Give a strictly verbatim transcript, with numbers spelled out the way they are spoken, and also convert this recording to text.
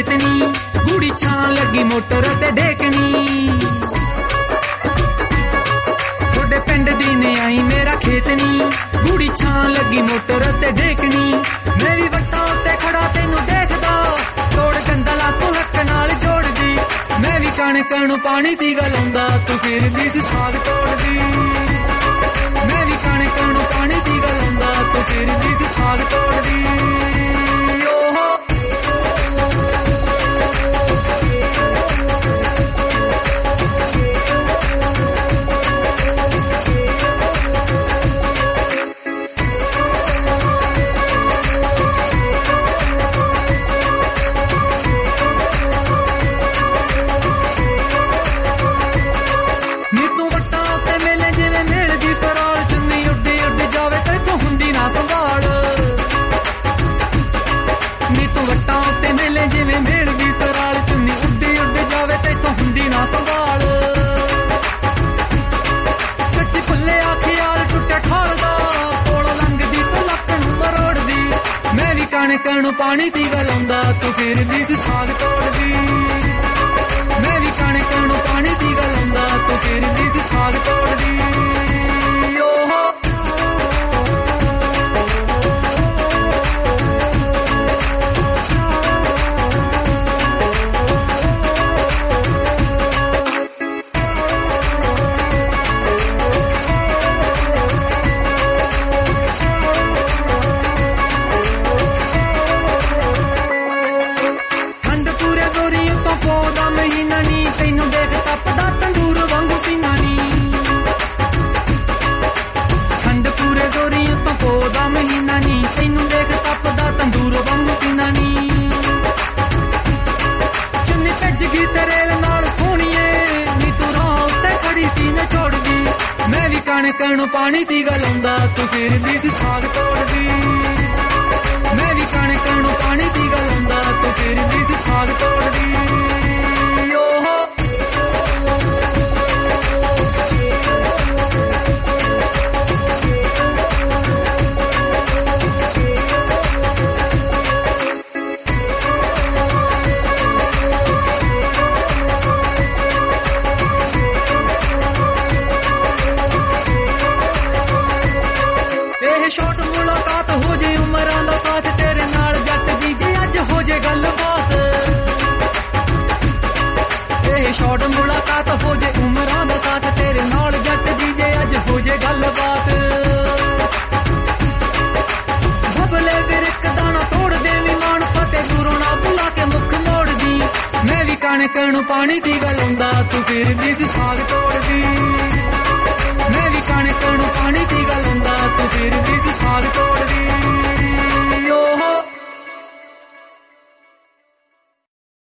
ਖੇਤਨੀ ਗੂੜੀ ਛਾਂ ਲੱਗੀ ਮੋਟਰ ਤੇ ਢੇਕਣੀ ਤੁਹਾਡੇ ਪਿੰਡ ਦੀ ਨੇ ਆਈ ਮੇਰਾ ਖੇਤਨੀ ਗੂੜੀ ਛਾਂ ਲੱਗੀ ਮੋਟਰ ਤੇ ਢੇਕਣੀ ਮੇਰੀ ਵੱਟਾਂ ਉੱਤੇ ਖੜਾ ਤੈਨੂੰ ਦੇਖਦਾ ਤੋੜ ਗੰਦਲਾ ਤੂੰ ਹੱਕ ਨਾਲ ਜੋੜਦੀ ਮੈਂ ਵੀ ਕਣਕ ਨੂੰ ਪਾਣੀ ਸੀ ਗਲਾਉਂਦਾ ਤੂੰ ਫਿਰਦੀ ਸੀ ਸਾਗ ਤੋੜਦੀ ਮੈਂ ਵੀ ਕਣਕ ਨੂੰ ਪਾਣੀ ਸੀ ਗਲਾਉਂਦਾ ਤੂੰ ਫਿਰਦੀ ਸੀ ਸਾਗ ਤੋੜਦੀ ਕਣਕ ਨੂੰ ਪਾਣੀ ਸੀ ਗਲਾਉਂਦਾ ਤੂੰ ਫਿਰਦੀ ਸੀ ਸਾਗ ਤੋੜਦੀ ਮੈਂ ਵੀ ਕਣਕ ਨੂੰ ਪਾਣੀ ਸੀ ਗਲਾਉਂਦਾ ਤੂੰ ਫਿਰਦੀ ਸੀ ਸਾਗ ਤੋੜਦੀ ਤੈਨੂੰ ਦੇਖ ਤਪਦਾ ਤੰਦੂਰ ਵਾਂਗੂ ਸੀਨਾ ਨੀ ਠੰਡ ਪੂਰੇ ਜ਼ੋਰੀ ਤੋਂ ਪੋਦਾ ਮਹੀਨਾ ਨੀ ਤੈਨੂੰ ਦੇਖ ਤਪਦਾ ਤੰਦੂਰ ਵਾਂਗੂ ਸੀਨਾ ਨੀ ਚੁੰਨੀ ਭੱਜ ਗਈ ਤੇਰੇ ਨਾਲ ਸੋਹਣੀਏ ਨੀ ਤੂੰ ਰਾਹ ਉੱਤੇ ਖੜੀ ਸੀ ਨਾ ਛੋੜਦੀ ਮੈਂ ਵੀ ਕਣਕ ਨੂੰ ਪਾਣੀ ਸੀ ਗਲਾਉਂਦਾ ਤੂੰ ਫਿਰਦੀ ਸੀ ਸਾਗ ਤੋੜਦੀ ਮੈਂ ਵੀ ਕਣਕ ਨੂੰ ਪਾਣੀ ਸੀ ਗਲਾਉਂਦਾ ਤੂੰ ਫਿਰਦੀ ਸੀ ਸਾਗ ਤੋੜਦੀ ਛੋਟ ਮੁਲਾਕਾਤ ਹੋ ਜੇ ਉਮਰਾਂ ਦਾ ਸਾਥ ਤੇਰੇ ਨਾਲ ਜੱਟ ਦੀ ਜੇ ਅੱਜ ਹੋ ਜੇ ਗੱਲਬਾਤ ਇਹ ਛੋਟ ਮੁਲਾਕਾਤ ਹੋ ਜੇ ਉਮਰਾਂ ਦਾ ਸਾਥ ਤੇਰੇ ਨਾਲ ਜੱਟ ਦੀ ਜੇ ਅੱਜ ਹੋ ਜੇ ਗੱਲਬਾਤ ਭਬਲੇ ਦੇ ਇੱਕ ਦਾਣਾ ਤੋੜ ਦੇਵੀਂ ਮਾਣ ਫਤੇ ਦੂਰੋਂ ਨਾ ਬੁਲਾ ਕੇ ਮੁੱਖ ਮੋੜਦੀ ਮੈਂ ਵੀ ਕਣਕ ਨੂੰ ਪਾਣੀ ਸੀ